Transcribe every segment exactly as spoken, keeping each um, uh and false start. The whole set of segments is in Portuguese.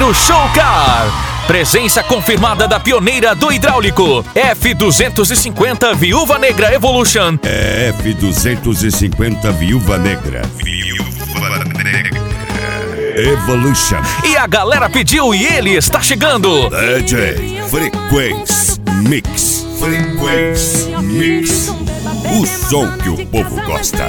no Show Car. Presença confirmada da pioneira do hidráulico, F duzentos e cinquenta Viúva Negra Evolution. É F duzentos e cinquenta Viúva Negra. Viúva Negra Evolution. E a galera pediu e ele está chegando. D J Frequência Mix. Frequência Mix. O som que o povo gosta.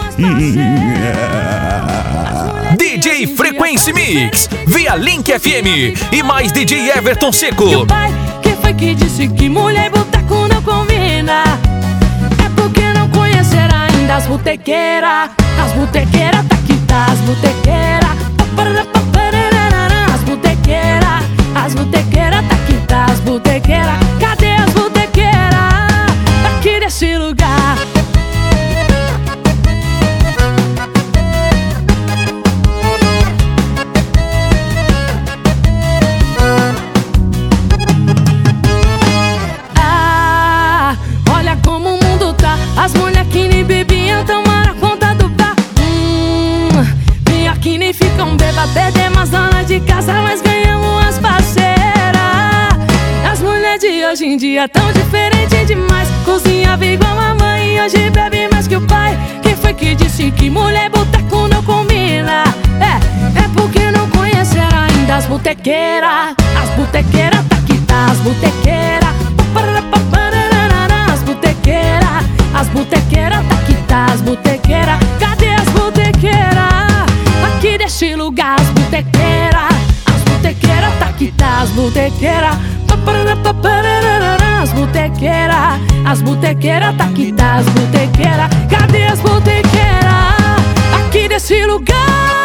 D J Frequência Mix, via Link F M e mais D J Everton Seco. E o pai, quem foi que disse que mulher e boteco não combina? É porque não conhecerá ainda as botequeiras. As botequeiras, tá aqui tá as botequeiras. As botequeiras, as botequeiras, tá aqui tá as botequeiras. Cadê as botequeiras? Aqui desse lugar. As mulher que nem bebiam tomaram conta do bar. Hum, pior que nem ficam beba, perdemos as donas de casa, mas ganhamos umas parceiras. As mulheres de hoje em dia tão diferentes demais. Cozinhava igual a mãe e hoje bebe mais que o pai. Quem foi que disse que mulher e boteco não combina? É, é porque não conheceram ainda as botequeiras. As botequeiras, tá aqui tá as botequeiras. As botequeiras, as botequeiras, tá aqui tá as botequeiras. Cadê as botequeiras? Aqui deste lugar as botequeiras. As botequeiras, tá aqui tá as botequeiras. As botequeiras, as botequeiras, tá aqui tá as botequeiras. Cadê as botequeiras? Aqui desse lugar.